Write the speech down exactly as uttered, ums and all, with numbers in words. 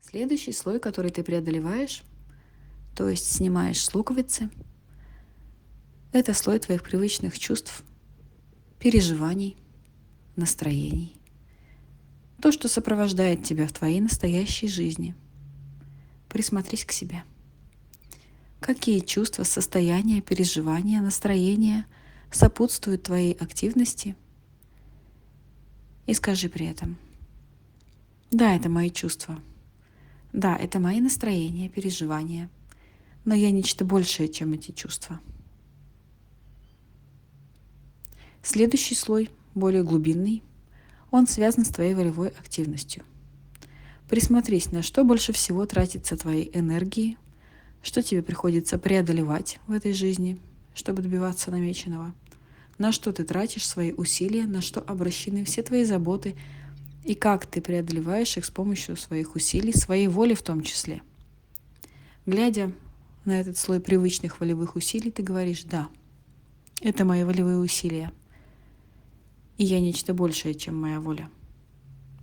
Следующий слой, который ты преодолеваешь, то есть снимаешь с луковицы, это слой твоих привычных чувств, переживаний, настроений. То, что сопровождает тебя в твоей настоящей жизни. Присмотрись к себе. Какие чувства, состояния, переживания, настроения сопутствуют твоей активности? И скажи при этом: да, это мои чувства. Да, это мои настроения, переживания. Но я нечто большее, чем эти чувства. Следующий слой, более глубинный, он связан с твоей волевой активностью. Присмотрись, на что больше всего тратится твоей энергии, что тебе приходится преодолевать в этой жизни, чтобы добиваться намеченного, на что ты тратишь свои усилия, на что обращены все твои заботы и как ты преодолеваешь их с помощью своих усилий, своей воли в том числе. Глядя на этот слой привычных волевых усилий, ты говоришь: да, это мои волевые усилия, и я нечто большее, чем моя воля.